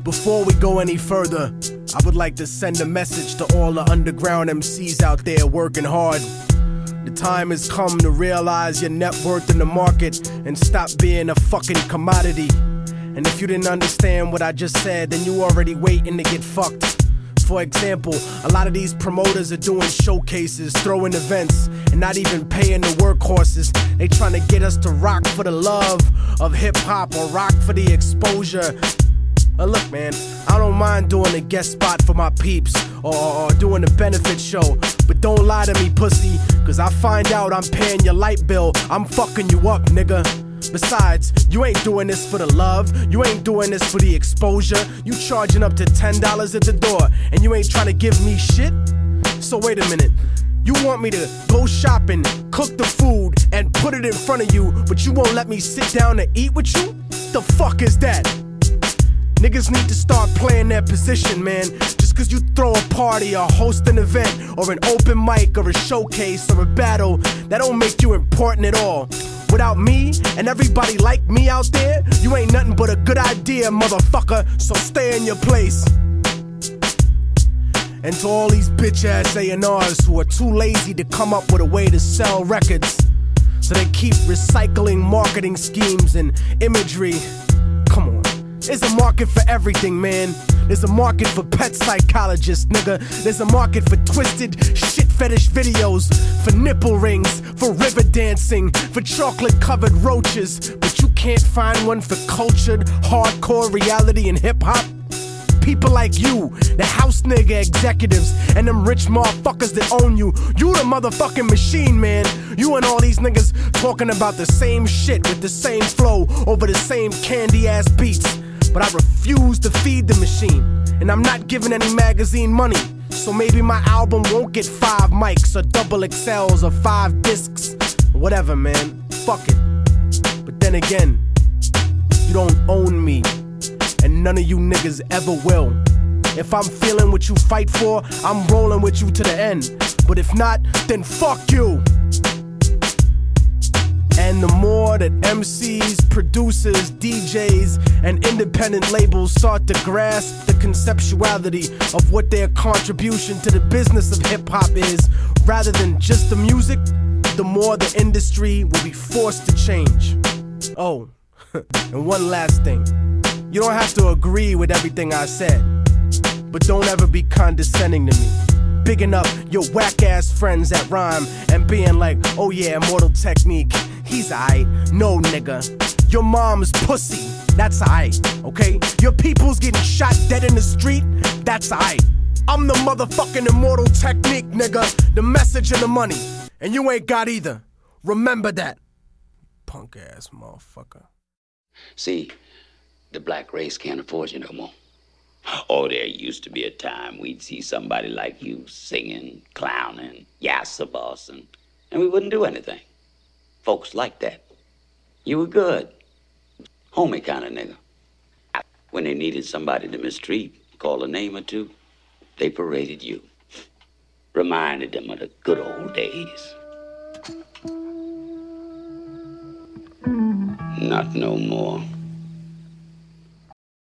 Before we go any further, I would like to send a message to all the underground MCs out there working hard. The time has come to realize your net worth in the market and stop being a fucking commodity. And if you didn't understand what I just said, then you already waiting to get fucked. For example, a lot of these promoters are doing showcases, throwing events, and not even paying the workhorses. They trying to get us to rock for the love of hip-hop or rock for the exposure. Look, man, I don't mind doing a guest spot for my peeps or doing a benefit show, but don't lie to me, pussy, cause I find out I'm paying your light bill, I'm fucking you up, nigga. Besides, you ain't doing this for the love, you ain't doing this for the exposure. You charging up to $10 at the door, and you ain't trying to give me shit? So wait a minute, you want me to go shopping, cook the food, and put it in front of you, but you won't let me sit down to eat with you? The fuck is that? Niggas need to start playing their position, man. Just cause you throw a party or host an event or an open mic or a showcase or a battle, that don't make you important at all. Without me and everybody like me out there, you ain't nothing but a good idea, motherfucker, so stay in your place. And to all these bitch-ass A&Rs who are too lazy to come up with a way to sell records, so they keep recycling marketing schemes and imagery. Come on. There's a market for everything, man. There's a market for pet psychologists, nigga. There's a market for twisted shit fetish videos, for nipple rings, for river dancing, for chocolate-covered roaches. But you can't find one for cultured, hardcore reality and hip-hop? People like you, the house nigga executives, and them rich motherfuckers that own you. You the motherfucking machine, man. You and all these niggas talking about the same shit with the same flow over the same candy-ass beats. But I refuse to feed the machine, and I'm not giving any magazine money. So maybe my album won't get 5 mics or double XLs or 5 discs. Whatever, man. Fuck it. But then again, you don't own me, and none of you niggas ever will. If I'm feeling what you fight for, I'm rolling with you to the end. But if not, then fuck you. And the more that MCs, producers, DJs, and independent labels start to grasp the conceptuality of what their contribution to the business of hip-hop is, rather than just the music, the more the industry will be forced to change. Oh, and one last thing. You don't have to agree with everything I said, but don't ever be condescending to me. Bigging up your whack-ass friends at Rhyme and being like, oh yeah, Immortal Technique, he's aight. No, nigga. Your mom's pussy, that's aight, okay? Your people's getting shot dead in the street, that's aight. I'm the motherfucking Immortal Technique, nigga. The message and the money. And you ain't got either. Remember that. Punk-ass motherfucker. See, the black race can't afford you no more. Oh, there used to be a time we'd see somebody like you singing, clowning, yassa bossing, and we wouldn't do anything. Folks liked that. You were good. Homie kind of nigga. When they needed somebody to mistreat, call a name or two, they paraded you. Reminded them of the good old days. Not no more.